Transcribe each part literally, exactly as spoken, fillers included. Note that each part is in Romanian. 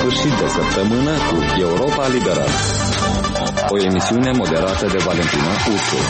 sfârșit de săptămână cu Europa Liberă. O emisiune moderată de Valentina Ursu.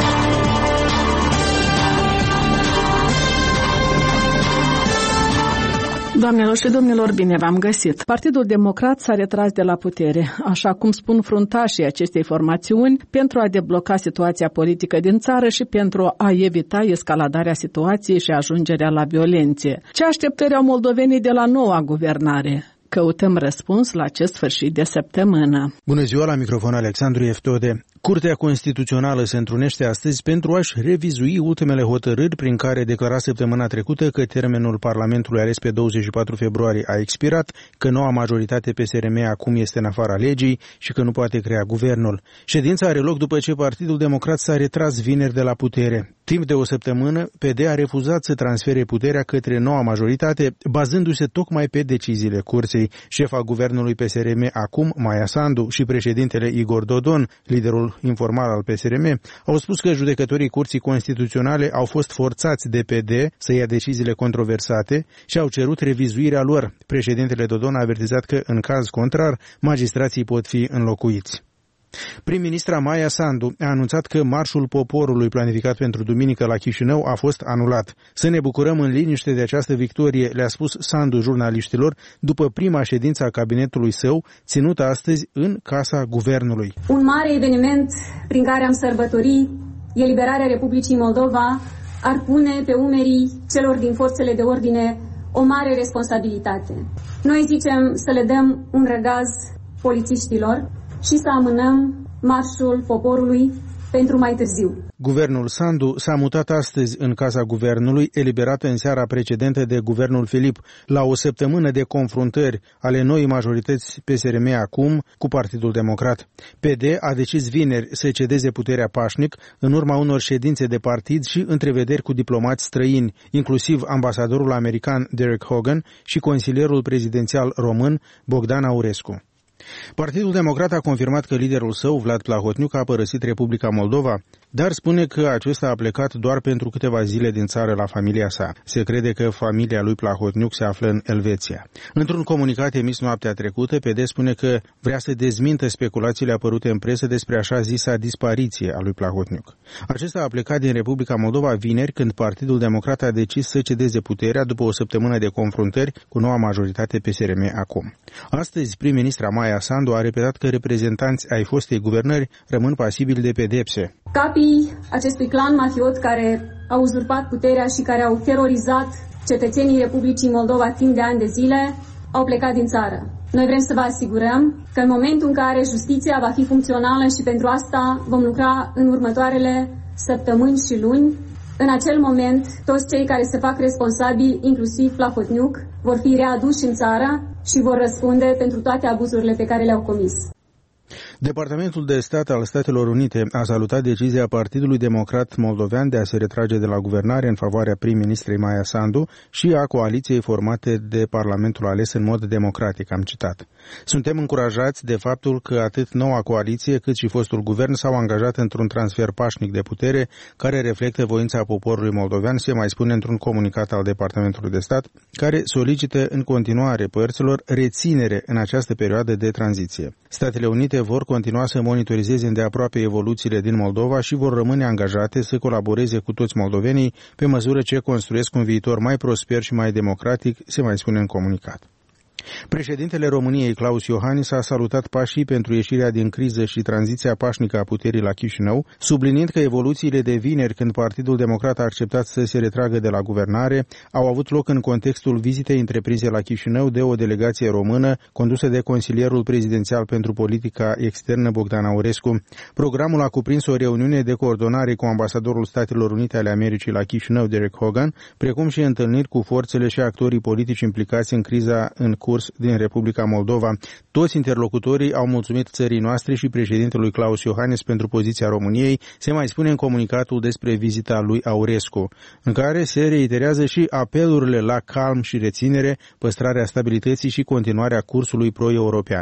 Doamnelor și domnilor, bine v-am găsit. Partidul Democrat s-a retras de la putere, așa cum spun fruntașii acestei formațiuni, pentru a debloca situația politică din țară și pentru a evita escaladarea situației și ajungerea la violențe. Ce așteptări au moldovenii de la noua guvernare? Căutăm răspuns la acest sfârșit de săptămână. Bună ziua, la microfon Alexandru Eftode. Curtea Constituțională se întrunește astăzi pentru a-și revizui ultimele hotărâri prin care declara săptămâna trecută că termenul Parlamentului ales pe douăzeci și patru februarie a expirat, că noua majoritate P S R M acum este în afara legii și că nu poate crea guvernul. Ședința are loc după ce Partidul Democrat s-a retras vineri de la putere. Timp de o săptămână, P D a refuzat să transfere puterea către noua majoritate, bazându-se tocmai pe deciziile curții. Șefa guvernului P S R M acum, Maia Sandu, și președintele Igor Dodon, liderul informal al P S R M, au spus că judecătorii Curții Constituționale au fost forțați de P D să ia deciziile controversate și au cerut revizuirea lor. Președintele Dodon a avertizat că, în caz contrar, magistrații pot fi înlocuiți. Prim-ministra Maia Sandu a anunțat că Marșul Poporului planificat pentru duminică la Chișinău a fost anulat. Să ne bucurăm în liniște de această victorie, le-a spus Sandu jurnaliștilor după prima ședință a cabinetului său, ținută astăzi în Casa Guvernului. Un mare eveniment prin care am sărbătorit eliberarea Republicii Moldova ar pune pe umerii celor din forțele de ordine o mare responsabilitate. Noi zicem să le dăm un răgaz polițiștilor și să amânăm Marșul Poporului pentru mai târziu. Guvernul Sandu s-a mutat astăzi în Casa Guvernului, eliberată în seara precedentă de Guvernul Filip, la o săptămână de confruntări ale noii majorități P S R M acum cu Partidul Democrat. P D a decis vineri să cedeze puterea pașnic în urma unor ședințe de partid și întrevederi cu diplomați străini, inclusiv ambasadorul american Derek Hogan și consilierul prezidențial român Bogdan Aurescu. Partidul Democrat a confirmat că liderul său, Vlad Plahotniuc, a părăsit Republica Moldova, dar spune că acesta a plecat doar pentru câteva zile din țară la familia sa. Se crede că familia lui Plahotniuc se află în Elveția. Într-un comunicat emis noaptea trecută, P D spune că vrea să dezmintă speculațiile apărute în presă despre așa zisa dispariție a lui Plahotniuc. Acesta a plecat din Republica Moldova vineri, când Partidul Democrat a decis să cedeze puterea după o săptămână de confruntări cu noua majoritate P S R M acum. Astăzi, prim-ministra Maia Sandu a repetat că reprezentanți ai fostei guvernări rămân pasibili de pedepse. Capii acestui clan mafiot care au uzurpat puterea și care au terorizat cetățenii Republicii Moldova timp de ani de zile au plecat din țară. Noi vrem să vă asigurăm că în momentul în care justiția va fi funcțională, și pentru asta vom lucra în următoarele săptămâni și luni, în acel moment toți cei care se fac responsabili, inclusiv Plahotniuc, vor fi readuși în țară și vor răspunde pentru toate abuzurile pe care le-au comis. Departamentul de Stat al Statelor Unite a salutat decizia Partidului Democrat Moldovean de a se retrage de la guvernare în favoarea prim-ministrei Maia Sandu și a coaliției formate de Parlamentul ales în mod democratic, am citat. Suntem încurajați de faptul că atât noua coaliție cât și fostul guvern s-au angajat într-un transfer pașnic de putere care reflectă voința poporului moldovean, se mai spune într-un comunicat al Departamentului de Stat, care solicită în continuare părților reținere în această perioadă de tranziție. Statele Unite vor continua să monitorizeze îndeaproape evoluțiile din Moldova și vor rămâne angajate să colaboreze cu toți moldovenii pe măsură ce construiesc un viitor mai prosper și mai democratic, se mai spune în comunicat. Președintele României, Klaus Iohannis, a salutat pașii pentru ieșirea din criză și tranziția pașnică a puterii la Chișinău, subliniind că evoluțiile de vineri, când Partidul Democrat a acceptat să se retragă de la guvernare, au avut loc în contextul vizitei întreprinse la Chișinău de o delegație română condusă de consilierul prezidențial pentru politica externă Bogdan Aurescu. Programul a cuprins o reuniune de coordonare cu ambasadorul Statelor Unite ale Americii la Chișinău, Derek Hogan, precum și întâlniri cu forțele și actorii politici implicați în criza în curs din Republica Moldova. Toți interlocutorii au mulțumit țării noastre și președintelui Klaus Iohannis pentru poziția României, se mai spune în comunicatul despre vizita lui Aurescu, în care se reiterează și apelurile la calm și reținere, păstrarea stabilității și continuarea cursului pro-european.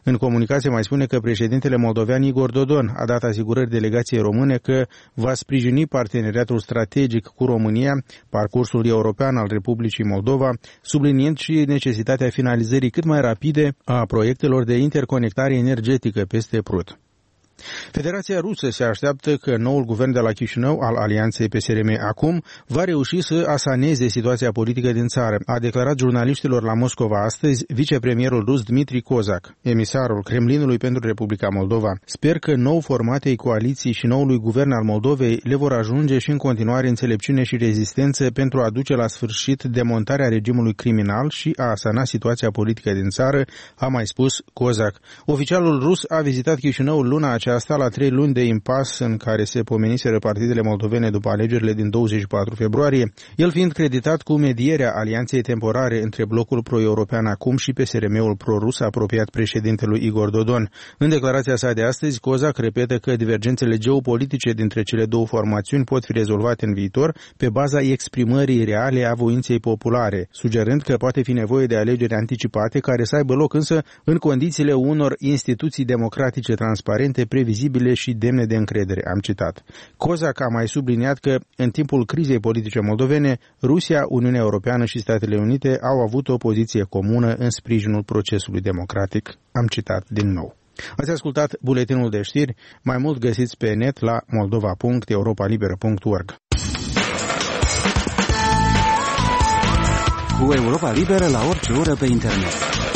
În comunicație mai spune că președintele moldovean Igor Dodon a dat asigurări delegației române că va sprijini parteneriatul strategic cu România, parcursul european al Republicii Moldova, subliniind și necesitatea finalizării cât mai rapide a proiectelor de interconectare energetică peste Prut. Federația Rusă se așteaptă că noul guvern de la Chișinău al alianței P S R M acum va reuși să asaneze situația politică din țară, a declarat jurnaliștilor la Moscova astăzi vicepremierul rus Dmitri Kozak, emisarul Kremlinului pentru Republica Moldova. Sper că nou formatei coaliții și noului guvern al Moldovei le vor ajunge și în continuare înțelepciune și rezistență pentru a duce la sfârșit demontarea regimului criminal și a asana situația politică din țară, a mai spus Kozak. Oficialul rus a vizitat Chișinăul luna aceasta la trei luni de impas în care se pomeniseră partidele moldovene după alegerile din douăzeci și patru februarie, el fiind creditat cu medierea alianței temporare între blocul pro-european acum și P S R M-ul pro-rus apropiat președintelui Igor Dodon. În declarația sa de astăzi, Kozak repetă că divergențele geopolitice dintre cele două formațiuni pot fi rezolvate în viitor pe baza exprimării reale a voinței populare, sugerând că poate fi nevoie de alegeri anticipate care să aibă loc însă în condițiile unor instituții democratice transparente, previzibile și demne de încredere, am citat. Kozak a mai subliniat că în timpul crizei politice moldovene, Rusia, Uniunea Europeană și Statele Unite au avut o poziție comună în sprijinul procesului democratic, am citat din nou. Ați ascultat buletinul de știri, mai mult găsiți pe net la moldova punct europa liberă punct org. Cu Europa Liberă la orice oră pe internet.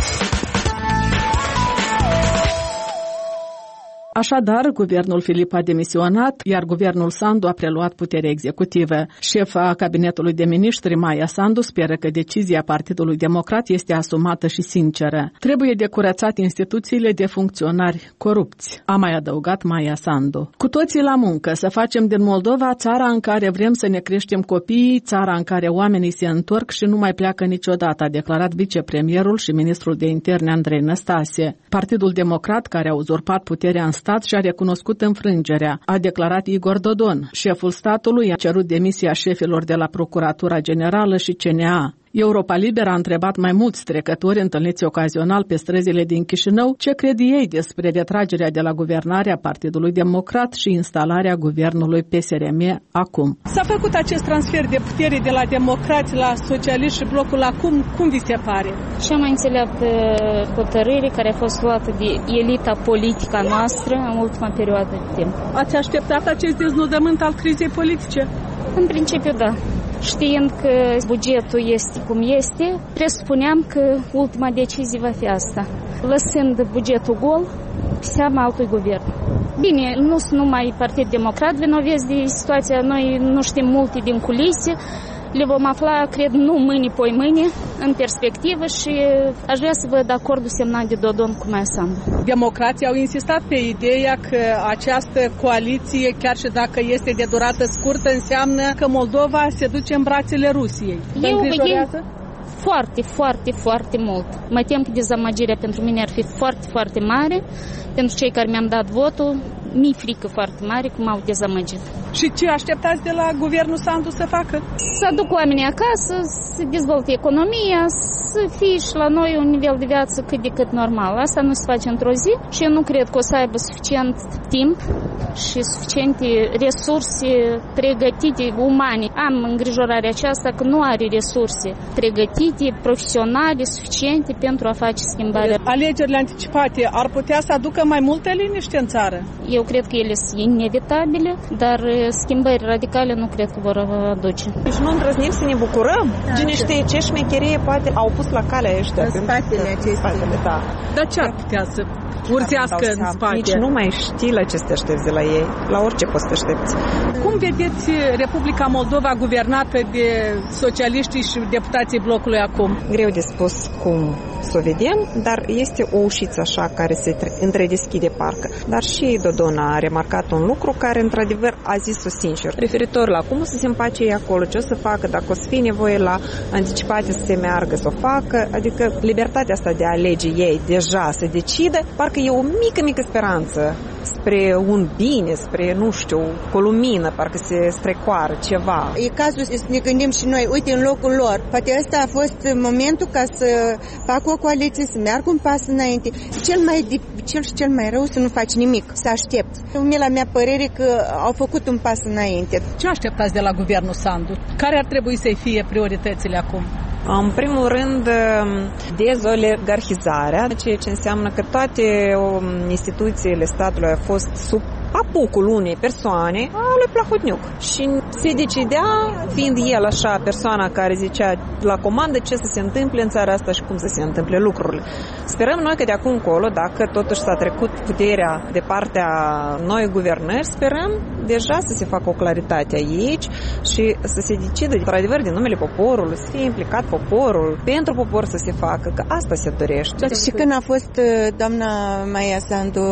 Așadar, guvernul Filip a demisionat, iar guvernul Sandu a preluat puterea executivă. Șefa cabinetului de miniștri, Maia Sandu, speră că decizia Partidului Democrat este asumată și sinceră. Trebuie de curățat instituțiile de funcționari corupți, a mai adăugat Maia Sandu. Cu toții la muncă, să facem din Moldova țara în care vrem să ne creștem copiii, țara în care oamenii se întorc și nu mai pleacă niciodată, a declarat vicepremierul și ministrul de interne Andrei Năstase. Partidul Democrat, care a uzurpat puterea în stat și-a recunoscut înfrângerea, a declarat Igor Dodon. Șeful statului a cerut demisia șefilor de la Procuratura Generală și C N A. Europa Liberă a întrebat mai mulți trecători întâlniți ocazional pe străzile din Chișinău ce cred ei despre retragerea de la guvernarea Partidului Democrat și instalarea guvernului P S R M acum. S-a făcut acest transfer de putere de la democrați la socialiști și blocul acum, cum vi se pare? Cea mai înțeleaptă hotărâre care a fost luată de elita politică noastră în ultima perioadă de timp. Ați așteptat acest deznodământ al crizei politice? În principiu, da. Știind că bugetul este cum este, presupuneam că ultima decizie va fi asta. Lăsând bugetul gol, pe seama altui guvern. Bine, nu sunt numai Partid Democrat vinovesc de situația, noi nu știm multe din culise, le vom afla, cred, nu mâine, poi mâine, în perspectivă și aș vrea să văd acordul semnat de Dodon cu Maia Sandu. Democrații au insistat pe ideea că această coaliție, chiar și dacă este de durată scurtă, înseamnă că Moldova se duce în brațele Rusiei. Vă îngrijorează? Foarte, foarte, foarte mult. Mă tem că dezamăgirea pentru mine ar fi foarte, foarte mare. Pentru cei care mi-am dat votul, mi-e frică foarte mare cum m-au dezamăgit. Și ce așteptați de la guvernul Sandu să facă? Să aduc oamenii acasă, să dezvolte economia, să fie și la noi un nivel de viață cât de cât normal. Asta nu se face într-o zi și eu nu cred că o să aibă suficient timp și suficiente resurse pregătite, umane. Am îngrijorarea aceasta că nu are resurse pregătite, profesionale, suficiente pentru a face schimbarea. Alegerile anticipate ar putea să aducă mai multă liniște în țară? Eu cred că ele sunt inevitabile, dar schimbări radicale nu cred că vor aduce. Deci nu îndrăznim să ne bucurăm? Cine știe ce șmecherie poate au pus la calea ăștia. În spatele acestea. Da. Dar ce ar putea să urzească în spate? Nici nu mai știi la ce să te aștepți de la ei. La orice poți să te aștepți. Cum vedeți Republica Moldova guvernată de socialiștii și deputații blocului acum? Greu de spus cum să o vedem, dar este o ușiță așa care se întredeschide parcă. Dar și Dodon a remarcat un lucru care într-adevăr a zis-o sincer. Referitor la cum o să se împace ei acolo, ce o să facă, dacă o să fie nevoie la anticipate să se meargă, să o facă, adică libertatea asta de a alege ei deja să decidă, parcă e o mică, mică speranță spre un bine, spre, nu știu, cu lumină, parcă se strecoară ceva. E cazul să ne gândim și noi, uite, în locul lor. Poate ăsta a fost momentul ca să facă o coaliție, să meargă un pas înainte. Cel mai cel și cel mai rău să nu faci nimic, să aștepți. La mea părere că au făcut un pas înainte. Ce așteptați de la guvernul Sandu? Care ar trebui să fie prioritățile acum? În primul rând, dezoligarhizarea, ceea ce înseamnă că toate instituțiile statului au fost sub apucul unei persoane, a lui Plahotniuc. Și se decidea, fiind el așa persoana care zicea la comandă ce să se întâmple în țara asta și cum să se întâmple lucrurile. Sperăm noi că de acum încolo, dacă totuși s-a trecut puterea de partea noi guvernări, sperăm deja să se facă o claritate aici și să se decide, într-adevăr, din numele poporului, să fie implicat poporul, pentru popor să se facă, că asta se dorește. Și când a fost doamna Maia Sandu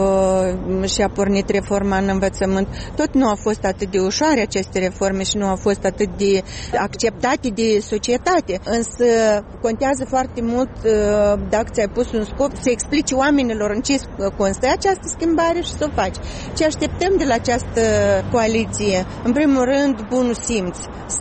și a pornit reforma în învățământ, tot nu a fost atât de ușoare aceste reforme și nu a fost atât de acceptate de societate. Însă contează foarte mult dacă ți-ai pus un scop să explici oamenilor în ce constă această schimbare și să o faci. Ce așteptăm de la această coaliție? În primul rând, bunul simț,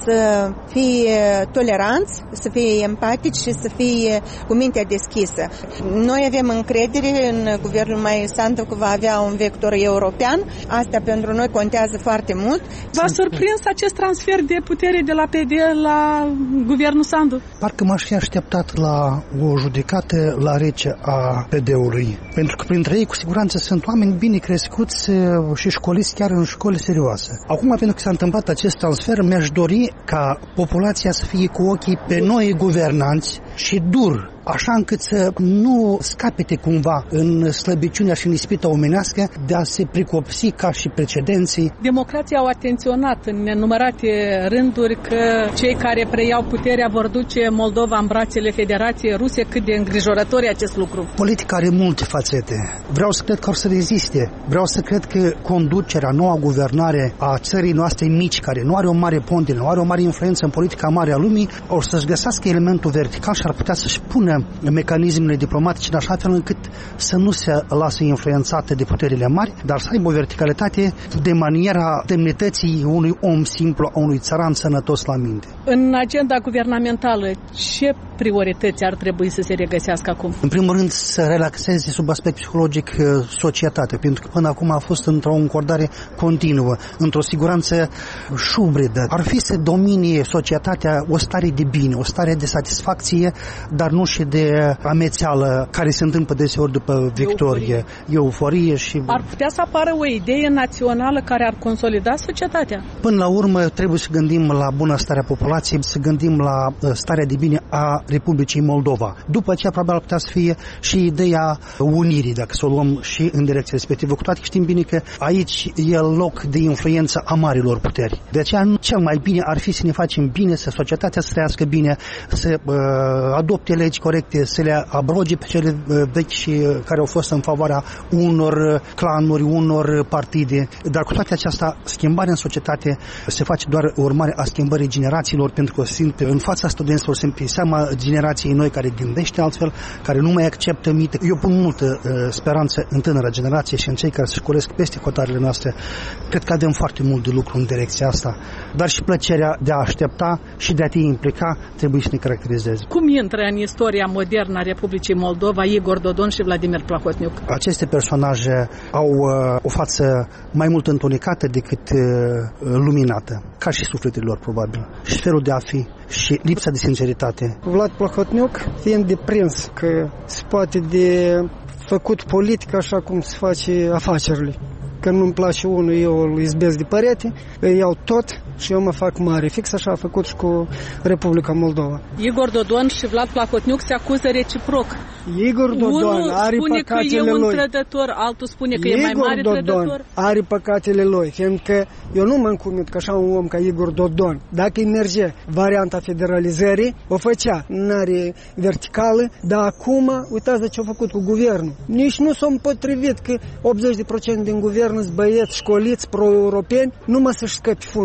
să fie toleranți, să fie empatici și să fie cu mintea deschisă. Noi avem încredere în guvernul Maia Sandu că va avea un vector european. Asta pentru noi contează foarte mult. V-a surprins acest transfer de putere de la P D la guvernul Sandu? Parcă m-aș fi așteptat la o judecată la rece a P D-ului. Pentru că printre ei cu siguranță sunt oameni bine crescuți și școliți chiar în școli serioase. Acum, pentru că s-a întâmplat acest transfer, mi-aș dori ca populația să fie cu ochii pe noi guvernanți și dur, așa încât să nu scapete cumva în slăbiciunea și în ispita omenească de a se pricopsi ca și precedenții. Democrații au atenționat în nenumărate rânduri că cei care preiau puterea vor duce Moldova în brațele Federației Ruse. Cât de îngrijorător e acest lucru? Politica are multe fațete. Vreau să cred că or să reziste. Vreau să cred că conducerea, noua guvernare a țării noastre mici, care nu are o mare pondere, nu are o mare influență în politica mare a lumii, or să-și găsească elementul vertical și ar putea să-și pună mecanismele diplomatice în așa fel încât să nu se lasă influențate de puterile mari, dar să aibă o verticalitate de maniera demnității unui om simplu, a unui țăran sănătos la minte. În agenda guvernamentală, ce priorități ar trebui să se regăsească acum? În primul rând, să relaxeze sub aspect psihologic societatea, pentru că până acum a fost într-o încordare continuă, într-o siguranță șubredă. Ar fi să domine societatea o stare de bine, o stare de satisfacție, dar nu și de amețeală care se întâmplă deseori după victorie, euforie și... Ar putea să apară o idee națională care ar consolida societatea? Până la urmă trebuie să gândim la bunăstarea populației, să gândim la starea de bine a Republicii Moldova. După aceea probabil ar putea să fie și ideea unirii, dacă să o luăm și în direcția respectivă. Cu toate că știm bine că aici e loc de influență a marilor puteri. De aceea cel mai bine ar fi să ne facem bine, să societatea să trăiască bine, să uh, adopte legi corecte, să le abroge pe cele vechi și care au fost în favoarea unor clanuri, unor partide. Dar cu toate aceasta, schimbarea în societate se face doar urmare a schimbării generațiilor, pentru că simt în fața studenților simt seama generației noi care gândește altfel, care nu mai acceptă mite. Eu pun multă uh, speranță în tânăra generație și în cei care se școlesc peste hotarele noastre. Cred că avem foarte mult de lucru în direcția asta, dar și plăcerea de a aștepta și de a te implica trebuie să ne caracterizeze. Cum intră în istoria modernă a Republicii Moldova Igor Dodon și Vladimir Plahotniuc? Aceste personaje au uh, o față mai mult întunecată decât uh, luminată, ca și sufletele lor probabil, și felul de a fi și lipsa de sinceritate. Vlad Plahotniuc fiind deprins că se poate de făcut politică așa cum se face afacerile. Când nu-mi place unul, eu îl izbesc de părete, îi iau tot și eu mă fac mare. Fix așa a făcut și cu Republica Moldova. Igor Dodon și Vlad Plahotniuc se acuză reciproc. Igor Dodon Unul are spune păcatele că e un lui. trădător, altul spune că Igor e mai mare Dodon trădător. are păcatele lui, fiindcă eu nu mă încumit ca așa un om ca Igor Dodon. Dacă îi merge varianta federalizării, o făcea. N-are verticală, dar acum, uitați de ce a făcut cu guvernul. Nici nu s-a împotrivit că optzeci la sută din guvern sunt băieți școliți pro-europeni, numai să-și scăpi fundul.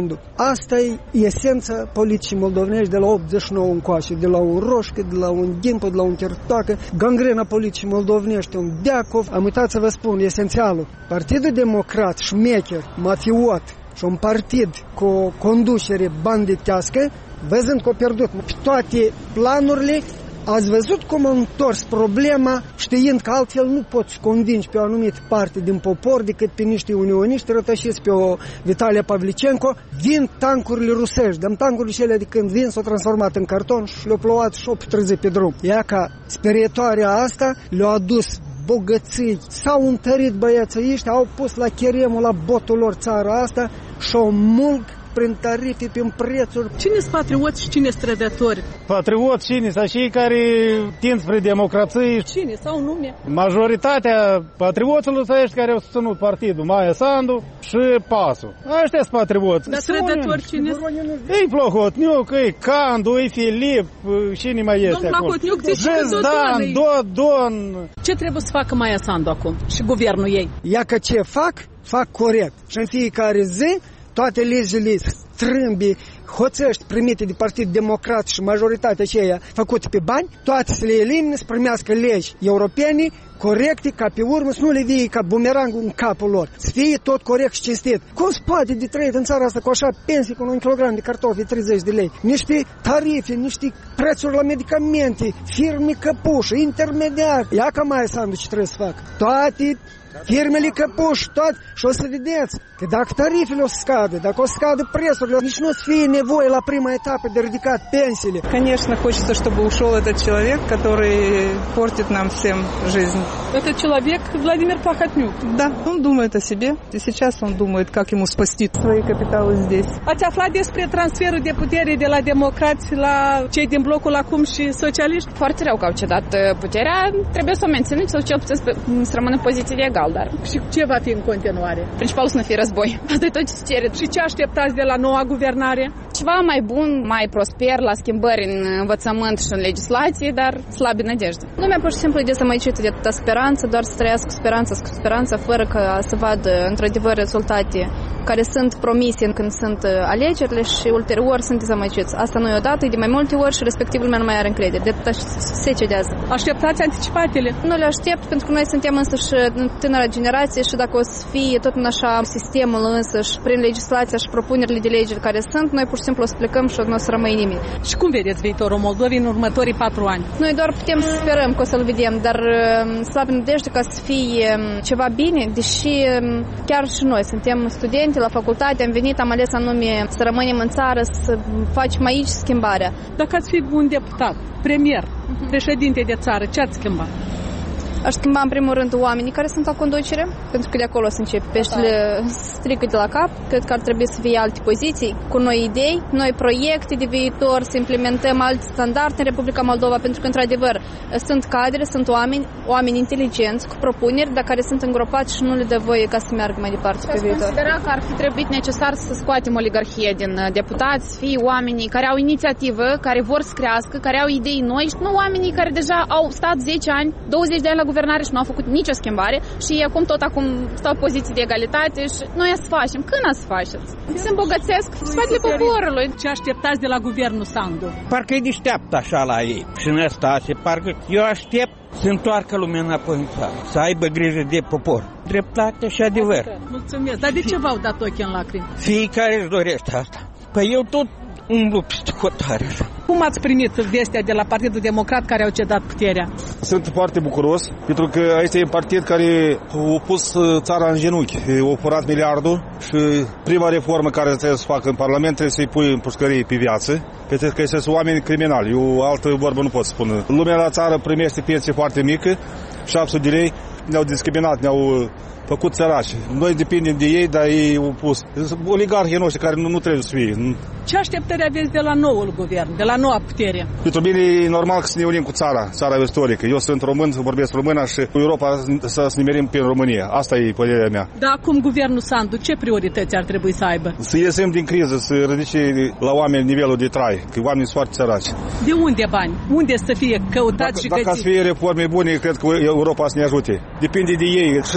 Asta e esența politicii moldovenești de la optzeci și nouă încoace, de la un Roșcă, de la un Ghimpă, de la un Chertoacă, gangrena politicii moldovenești, un Deacov. Am uitat să vă spun, esențialul. Partidul Democrat, șmecher, mafiot și un partid cu o conducere banditească, văzând că au pierdut toate planurile. Ați văzut cum au întors problema, știind că altfel nu poți convingi pe o anumită parte din popor decât pe niște unioniști rătășiți, pe o Vitalia Pavlicenko. Vin tancurile rusești, dăm tancurile cele de când vin s-au transformat în carton și le-au plouat și-au trezit pe drum. Ea ca sperietoarea asta le-a adus bogății, s-au întărit băieții ăștia, au pus la cheremul, la botul lor țara asta și-au mulg prin tarife, prin prețuri. Cine-s patrioți și cine-s trădători? Patrioți cine? Sau cei care tind spre democrație. Cine? Sau nume? Majoritatea patrioților sunt ăștia care au susținut partidul Maia Sandu și PAS-ul. Ăștia sunt patrioți. Dar trădători cine? E Plahotniuc, e Candu, e Filip, cine mai este acolo? Domnul Plahotniuc zice că Dodon. Dodon. Ce trebuie să facă Maia Sandu acum și guvernul ei? Ia că ce fac, fac corect. Și în fiecare zi toate legile strâmbi, hoțești primite de Partid Democrat și majoritatea aceea făcute pe bani, toate să le elimine, să primească legi europene corecte, ca pe urmă să nu le vie ca bumerangul în capul lor. Să fie tot corect și cinstit. Cum se poate de trăit în țara asta cu așa pensii, cu un kilogram de cartofi, treizeci de lei? Niște tarife, niște prețuri la medicamente, firme căpușă, intermediari. Ia ca Maia Sandu ce trebuie să facă. Toate firmele căpuși, toate, și o să vedeți că dacă tarifele o să scadă, dacă o să scadă prețurile, nici nu o să fie nevoie la prima etapă de ridicat pensiile. Конечно, хочется, чтобы ушел этот человек, который портит нам всем жизнь. Этот человек Владимир Плахотнюк. Да, он думает о себе, и сейчас он думает, как ему спасти свои капиталы здесь. Ați aflat despre transferul de putere de la democrați la cei din blocul acum și socialiști? Foarte rău că au cedat puterea, trebuie să o menținem, sau cel puțin să rămână poziție de egal, dar... Și ce va fi în continuare? Principalul să nu fie război. Asta e tot ce cere. Și ce așteptați de la noua guvernare? Ceva mai bun, mai prosper, la schimbări în învățământ și în legislație, dar slabe nădejde. Lumea pur și simplu e dezamăgită de atâta speranță, doar să trăiască cu speranță, cu speranță, fără ca să vadă într-adevăr rezultate care sunt promise când sunt alegerile și ulterior sunt dezamăgiți. Asta nu e odată, e de mai multe ori și respectiv lumea nu mai are încredere. De atâta se cedează. Așteptați anticipatele? Nu le aștept, pentru că noi suntem însăși tânăra generație și dacă o să fie tot în așa sistemul însăși, prin legislația și propunerile de lege care sunt, noi pur și simplu o să plecăm și nu o să rămâi nimic. Și cum vedeți viitorul Moldovei în următorii patru ani? Noi doar putem să sperăm că o să-l vedem, dar slab nădejde ca să fie ceva bine, deși chiar și noi suntem studenți la facultate, am venit, am ales anume să rămânem în țară, să facem aici schimbarea. Dacă ați fi un deputat, premier, uh-huh. președinte de țară, ce ați schimba? Aș schimba în primul rând oamenii care sunt la conducere, pentru că de acolo se începe peștele strică de la cap. Cred că ar trebui să fie alte poziții, cu noi idei, noi proiecte de viitor, să implementăm alte standarde în Republica Moldova, pentru că, într-adevăr, sunt cadre, sunt oameni, oameni inteligenți, cu propuneri, dar care sunt îngropați și nu le dă voie ca să meargă mai departe pe viitor. Considera că ar fi trebuit necesar să scoatem oligarhie din deputați, fie oamenii care au inițiativă, care vor să crească, care au idei noi și nu oamenii care deja au stat zece ani, douăzeci de ani la guvernare și nu au făcut nicio schimbare și acum tot acum stau poziții de egalitate și noi să facem. Când să faceți? Se îmbogățesc spatele poporului. Ce așteptați de la guvernul Sandu? Parcă e deșteaptă așa la ei și în ăsta se parcă eu aștept să întoarcă lumea înapoi în țară, să aibă grijă de popor. Dreptate și adevăr. Mulțumesc. Dar de ce v-au dat ochii în lacrimi? Fiecare își dorește asta. Păi eu tot umblu peste hotare așa. Cum ați primit vestea de la Partidul Democrat care au cedat puterea? Sunt foarte bucuros, pentru că este un partid care a pus țara în genunchi, a furat miliardul și prima reformă care trebuie să facă în Parlament trebuie să-i pui în pușcărie pe viață, pentru că sunt oameni criminali. Eu altă vorbă nu pot spune. Lumea la țară primește pensie foarte mică, șapte sute de lei, ne-au discriminat, ne-au făcut săraci. Noi depindem de ei, dar ei au pus. Oligarhii noștri care nu, nu trebuie să fie. Ce așteptări aveți de la noul guvern, de la noua putere? Pentru mine e normal că să ne unim cu țara, țara istorică. Eu sunt român, vorbesc română și cu Europa să ne merim pe România. Asta e părerea mea. Dar acum guvernul Sandu, ce priorități ar trebui să aibă? Să iesem din criză, să ridice la oameni nivelul de trai, că oamenii sunt foarte săraci. De unde bani? Unde să fie căutați dacă, și dacă găsiți? Dacă să fie reforme bune, cred că Europa să ne ajute. Depinde de ei. Și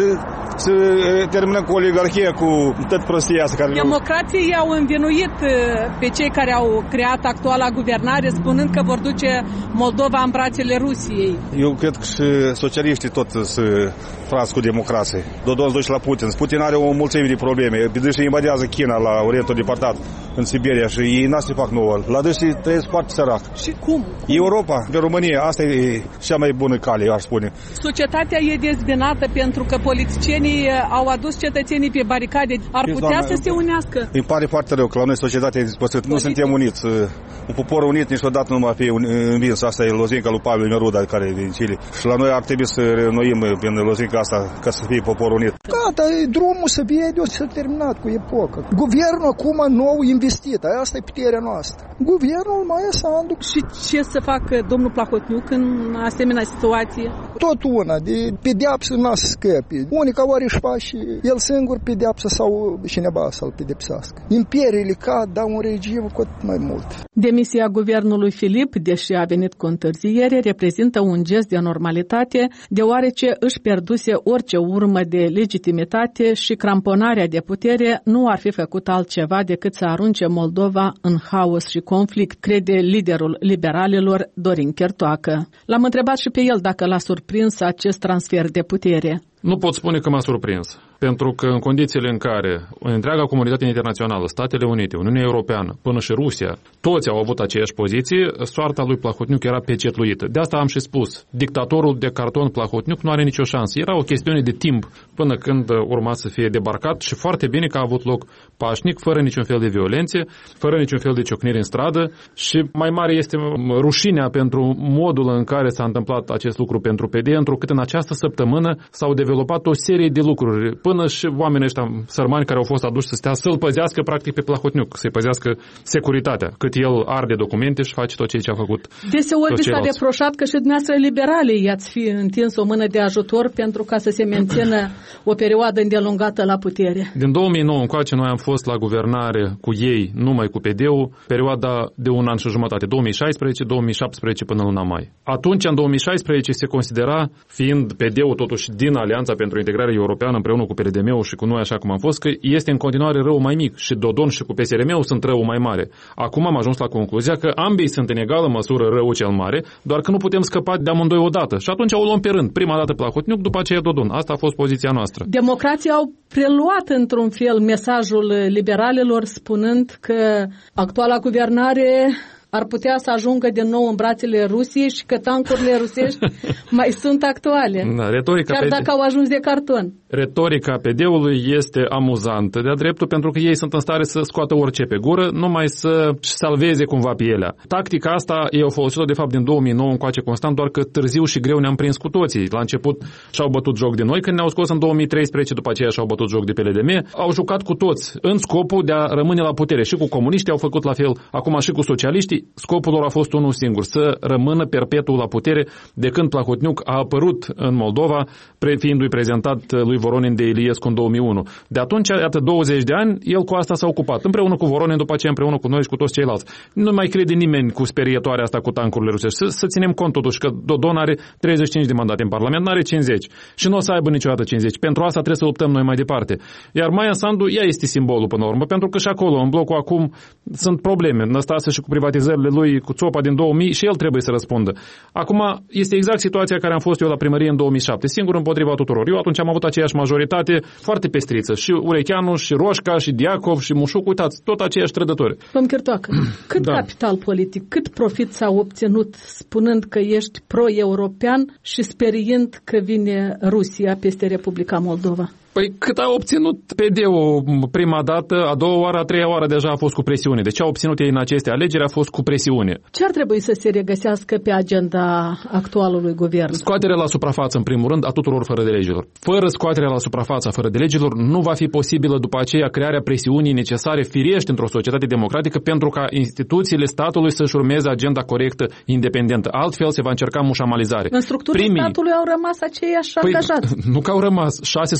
să terminăm cu oligarhia, cu tot prostia asta care... Democrații au învinuit pe cei care au creat actuala guvernare, spunând că vor duce Moldova în brațele Rusiei. Eu cred că și socialiștii tot să frați cu democrație. Dodon duce la Putin. Putin are o mulțime de probleme. Deci invadează China la Orientul Depărtat, în Siberia, și ei n-a se fac nouă. La dânsii trăiesc foarte sărac. Și cum? Europa, pe România, asta e cea mai bună cale, aș spune. Societatea e dezbinată pentru că politicienii au adus cetățenii pe baricade. Ar putea doamne, să se unească? Îmi pare foarte rău că la noi societatea e dispăsătă. Nu suntem uniți. Un popor unit niciodată nu va fi învins. Asta e lozinca lui Pavel Neruda, care e din Chile. Și la noi ar trebui să reînnoim prin lozinca asta ca să fie popor unit. Gata, drumul să vede, o să terminat cu epoca. Guvernul acum nou investit. Asta e puterea noastră. Guvernul Maia Sandu. Și ce să facă domnul Plahotniuc în asemenea situație? Tot una, de pedeapsă n-a să scăpe. Unica ori își face el singur pedeapsă sau cineva să-l pedepsească. Imperiile cad, dau un regim cu atât mai mult. Demisia guvernului Filip, deși a venit cu întârziere, reprezintă un gest de normalitate, deoarece își pierduse orice urmă de legitimitate și cramponarea de putere nu ar fi făcut altceva decât să arunce Moldova în haos și conflict, crede liderul liberalilor Dorin Chertoacă. L-am întrebat și pe el dacă l-a surprins acest transfer de putere. Nu pot spune că m-a surprins, pentru că în condițiile în care întreaga comunitate internațională, Statele Unite, Uniunea Europeană, până și Rusia, toți au avut aceeași poziție, soarta lui Plahotniuc era pecetluită. De asta am și spus, dictatorul de carton Plahotniuc nu are nicio șansă. Era o chestiune de timp până când urma să fie debarcat și foarte bine că a avut loc pașnic, fără niciun fel de violențe, fără niciun fel de ciocniri în stradă și mai mare este rușinea pentru modul în care s-a întâmplat acest lucru pentru P D, întrucât în această săptămână s-au developat o serie de lucruri, până și oamenii ăștia sărmani care au fost aduși să stea, să-l păzească practic pe Plahotniuc, să-i păzească securitatea, cât el arde documente și face tot ce a făcut. Deseori vi s-a reproșat că și dumneavoastră liberalii i-ați fi întins o mână de ajutor pentru ca să se mențină o perioadă îndelungată la putere. Din două mii nouă încoace noi am fost la guvernare cu ei, numai cu P D-ul, perioada de un an și jumătate, două mii șaisprezece două mii șaptesprezece până luna mai. Atunci, în două mii șaisprezece, se considera, fiind P D-ul totuși din Alianța pentru Integrare Europeană împreună cu P R D M-ul și cu noi așa cum am fost, că este în continuare rău mai mic și Dodon și cu P S R M-ul sunt rău mai mare. Acum am ajuns la concluzia că ambii sunt în egală măsură rău cel mare, doar că nu putem scăpa de amândoi odată. Și atunci o luăm pe rând. Prima dată Plahotniuc, după aceea Dodon. Asta a fost poziția noastră. Democrații au preluat într-un fel mesajul liberalilor spunând că actuala guvernare ar putea să ajungă din nou în brațele Rusiei și că tancurile rusești mai sunt actuale. Da, retorica chiar dacă au ajuns de carton. Retorica P D-ului este amuzantă de-a dreptul pentru că ei sunt în stare să scoată orice pe gură, numai să salveze cumva pielea. Tactica asta ei au folosit-o de fapt din două mii nouă încoace constant, doar că târziu și greu ne-am prins cu toții. La început și-au bătut joc de noi, când ne-au scos în două mii treisprezece, după aceea și-au bătut joc de P L D M. Au jucat cu toți în scopul de a rămâne la putere. Și cu comuniștii au făcut la fel, acum și cu socialiștii. Scopul lor a fost unul singur, să rămână perpetuul la putere de când Plahotniuc a apărut în Moldova, fiindu-i prezentat lui Voronin de Iliescu în două mii unu. De atunci, iată, douăzeci de ani, el cu asta s-a ocupat, împreună cu Voronin, după aceea împreună cu noi și cu toți ceilalți. Nu mai crede nimeni cu sperietoarea asta cu tancurile rusești. Să, să ținem cont totuși că Dodon are treizeci și cinci de mandate în Parlament, nu are cincizeci și nu o să aibă niciodată cincizeci. Pentru asta trebuie să luptăm noi mai departe. Iar Maia Sandu, ea este simbolul până la urmă, pentru că și acolo, în blocul acum, sunt probleme. Năstase și cu privatizările lui, cu țopa din două mii și el trebuie să răspundă. Acum este exact situația care am fost eu la primărie în două mii șapte, singur împotriva tuturor. Eu atunci am avut aceeași majoritate foarte pestriță, și Urecheanu, și Roșca, și Diacov, și Mușuc, uitați, tot aceiași trădători. Domnul Chertoacă, cât da. capital politic, cât profit s-a obținut spunând că ești pro-european și speriind că vine Rusia peste Republica Moldova? Păi cât a obținut P D-ul prima dată, a doua oară, a treia oară deja a fost cu presiune. Deci ce a obținut ei în aceste alegeri a fost cu presiune. Ce ar trebui să se regăsească pe agenda actualului guvern? Scoaterea la suprafață, în primul rând, a tuturor fără de legilor. Fără scoaterea la suprafață fără de legilor, nu va fi posibilă după aceea crearea presiunii necesare firești într-o societate democratică pentru ca instituțiile statului să-și urmeze agenda corectă, independentă. Altfel se va încerca mușamalizare. În structurile Primii... statului au rămas aceiași păi, angajați. Nu că au rămas șase sute doisprezece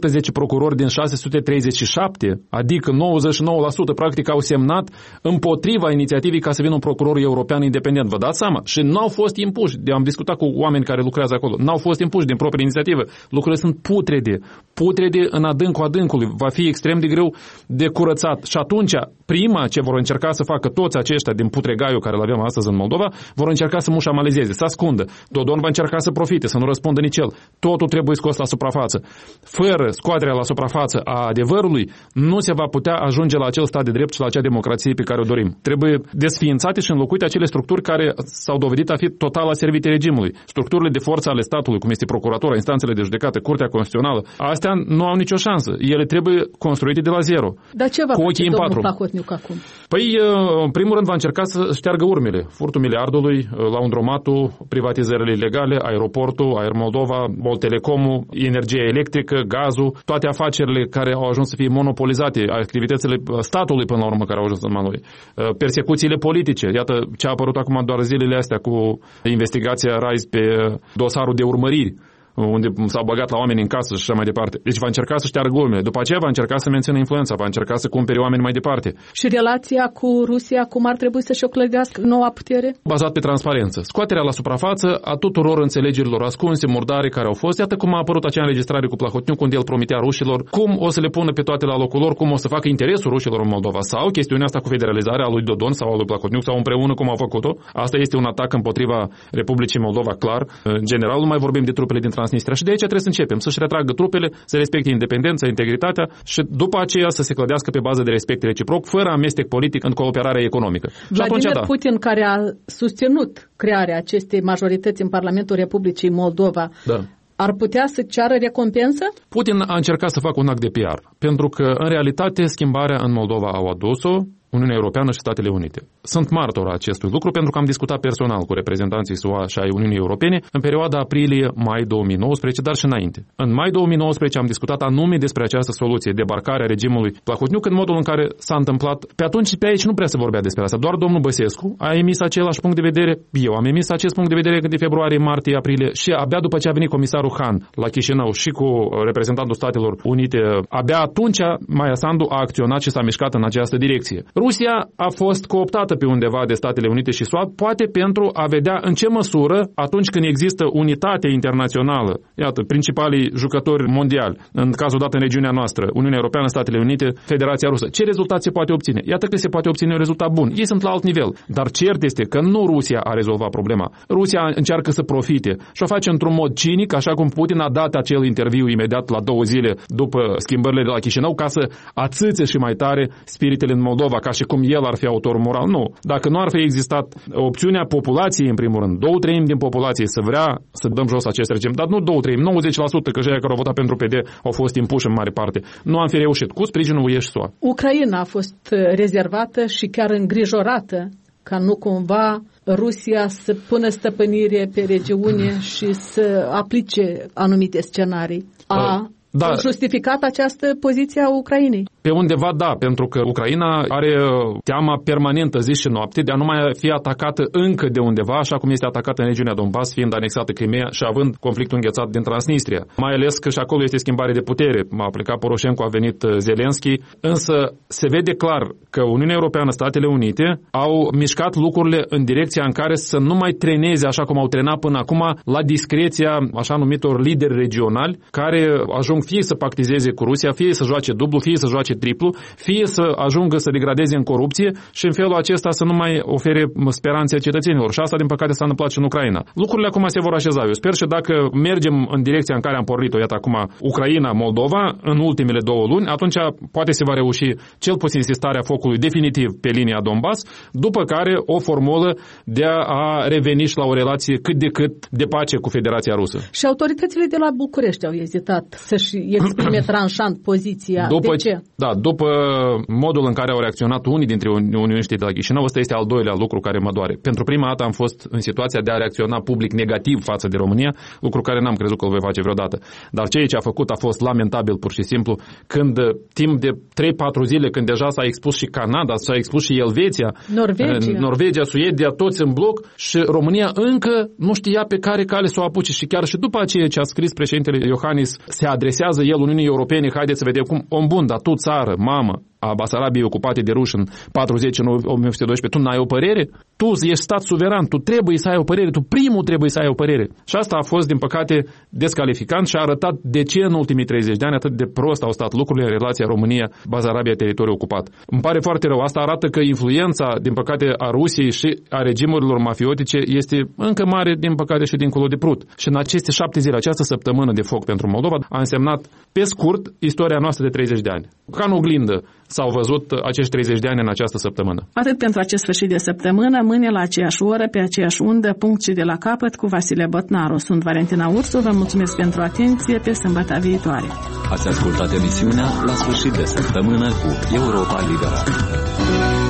doisprezece procurori din șase sute treizeci și șapte, adică nouăzeci și nouă la sută, practic au semnat împotriva inițiativei ca să vină un procuror european independent. Vă dați seama? Și n-au fost impuși. Am discutat cu oameni care lucrează acolo. N-au fost impuși din proprie inițiativă. Lucrurile sunt putrede. Putrede în adâncul adâncului. Va fi extrem de greu de curățat. Și atunci, prima ce vor încerca să facă toți aceștia din putregaiul care îl avem astăzi în Moldova, vor încerca să mușamalizeze, să ascundă. Dodon va încerca să profite, să nu răspundă nici el. Totul trebuie scos la suprafață. Fără scoaterea la suprafață a adevărului, nu se va putea ajunge la acel stat de drept și la acea democrație pe care o dorim. Trebuie desființate și înlocuite acele structuri care s-au dovedit a fi total aservite regimului. Structurile de forță ale statului, cum este procuratura, instanțele de judecată, Curtea Constituțională, astea nu au nicio șansă. Ele trebuie construite de la zero. Dar ce va face domnul Plahotniuc acum? Păi, în primul rând, va încerca să șteargă urmele. Furtul miliardului, laundromatul, privatizările ilegale, aeroportul, Aer Moldova, Moltelecomul, energia electrică, gazul, toate afacerile care au ajuns să fie monopolizate, activitățile statului până la urmă care au ajuns în mâna lui. Persecuțiile politice, iată ce a apărut acum doar zilele astea cu investigația Rise pe dosarul de urmăriri, unde s-au băgat la oameni în casă și așa mai departe. Deci va încerca să șteargă urmele. După aceea va încerca să mențină influența, va încerca să cumpere oameni mai departe. Și relația cu Rusia, cum ar trebui să-și o clădească noua putere? Bazat pe transparență. Scoaterea la suprafață a tuturor înțelegerilor ascunse, murdare care au fost. Iată cum a apărut acea înregistrare cu Plahotniuc, unde el promitea rușilor cum o să le pună pe toate la locul lor, cum o să facă interesul rușilor în Moldova. Sau chestiunea asta cu federalizarea a lui Dodon sau a lui Plahotniuc sau împreună cum au făcut-o. Asta este un atac împotriva Republicii Moldova, clar. În general, nu mai vorbim de trupele din Transnistria și de aici trebuie să începem, să-și retragă trupele, să respecte independența, integritatea și după aceea să se clădească pe bază de respect reciproc, fără amestec politic în cooperarea economică. Vladimir și atunci, da. Putin, care a susținut crearea acestei majorități în Parlamentul Republicii Moldova, da. ar putea să ceară recompensă? Putin a încercat să facă un act de P R, pentru că, în realitate, schimbarea în Moldova au adus-o Uniunea Europeană și Statele Unite. Sunt martor a acestui lucru pentru că am discutat personal cu reprezentanții S U A și ai Uniunii Europene în perioada aprilie-mai două mii nouăsprezece, dar și înainte. În mai două mii nouăsprezece am discutat anume despre această soluție, debarcarea regimului Plahotniuc în modul în care s-a întâmplat. Pe atunci, pe aici nu prea se vorbea despre asta. Doar domnul Băsescu a emis același punct de vedere, eu am emis acest punct de vedere de februarie, martie, aprilie și abia după ce a venit comisarul Han la Chișinău și cu reprezentantul Statelor Unite, abia atunci Maia Sandu a acționat și s-a mișcat în această direcție. Rusia a fost cooptată pe undeva de Statele Unite și S U A, poate pentru a vedea în ce măsură, atunci când există unitate internațională, iată, principalii jucători mondiali, în cazul dat în regiunea noastră, Uniunea Europeană, Statele Unite, Federația Rusă, ce rezultat se poate obține? Iată că se poate obține un rezultat bun. Ei sunt la alt nivel, dar cert este că nu Rusia a rezolvat problema. Rusia încearcă să profite și o face într-un mod cinic, așa cum Putin a dat acel interviu imediat la două zile după schimbările de la Chișinău, ca să atâțe și mai tare spiritele în Moldova, ca și cum el ar fi autor moral. Nu. Dacă nu ar fi existat opțiunea populației, în primul rând, două treimi din populație să vrea să dăm jos acest regim, dar nu două treimi, nouăzeci la sută, că cei care au votat pentru P D au fost impuși în mare parte. Nu am fi reușit. Cu sprijinul U E și S U A. Ucraina a fost rezervată și chiar îngrijorată ca nu cumva Rusia să pună stăpânire pe regiune și să aplice anumite scenarii. A Da. justificat această poziție a Ucrainei? Pe undeva da, pentru că Ucraina are teama permanentă zi și noapte de a nu mai fi atacată încă de undeva, așa cum este atacată în regiunea Donbass, fiind anexată Crimea și având conflictul înghețat din Transnistria. Mai ales că și acolo este schimbare de putere. A plecat Poroșenko, a venit Zelenski, însă se vede clar că Uniunea Europeană, Statele Unite au mișcat lucrurile în direcția în care să nu mai treneze așa cum au trenat până acum la discreția așa numitor lideri regionali care ajung fie să pactizeze cu Rusia, fie să joace dublu, fie să joace triplu, fie să ajungă să degradeze în corupție și în felul acesta să nu mai ofere speranțe cetățenilor. Și asta, din păcate, s-a întâmplat și în Ucraina. Lucrurile acum se vor așeza. Eu sper și dacă mergem în direcția în care am pornit-o, iată acum, Ucraina-Moldova, în ultimele două luni, atunci poate se va reuși cel puțin starea focului definitiv pe linia Donbass, după care o formulă de a reveni și la o relație cât de cât de pace cu Federația Rusă. Și autoritățile de la București au ezitat să-și exprime tranșant poziția. După, de ce? Da, după modul în care au reacționat unii dintre unioniștii de la Chișinău, ăsta este al doilea lucru care mă doare. Pentru prima dată am fost în situația de a reacționa public negativ față de România, lucru care n-am crezut că îl voi face vreodată. Dar ceea ce a făcut a fost lamentabil pur și simplu, când timp de trei patru zile, când deja s-a expus și Canada, s-a expus și Elveția, Norvegia, Norvegia Suedia, toți în bloc și România încă nu știa pe care cale să o apuce și chiar și după aceea ce a scris președintele Iohannis, se adresează el Uniunii Europene, haideți să vedem cum, om bun, dar tu țară, mamă, a Basarabiei ocupate de ruși în patruzeci, în o mie opt sute doisprezece, tu n-ai o părere? Tu ești stat suveran, tu trebuie să ai o părere, tu primul trebuie să ai o părere. Și asta a fost, din păcate, descalificant și a arătat de ce în ultimii treizeci de ani atât de prost au stat lucrurile în relația România-Basarabia, teritoriu ocupat. Îmi pare foarte rău. Asta arată că influența, din păcate, a Rusiei și a regimurilor mafiotice este încă mare, din păcate, și dincolo de Prut. Și în aceste șapte zile, această săptămână de foc pentru Moldova a însemnat, pe scurt, istoria noastră de treizeci de ani. Ca în oglindă s-au văzut acești treizeci de ani în această săptămână. Atât pentru acest sfârșit de săptămână, mâine la aceeași oră, pe aceeași undă, punct și de la capăt, cu Vasile Botnaru. Sunt Valentina Ursu, vă mulțumesc pentru atenție, pe sâmbătă viitoare. Ați ascultat emisiunea La sfârșit de săptămână cu Europa Liberă.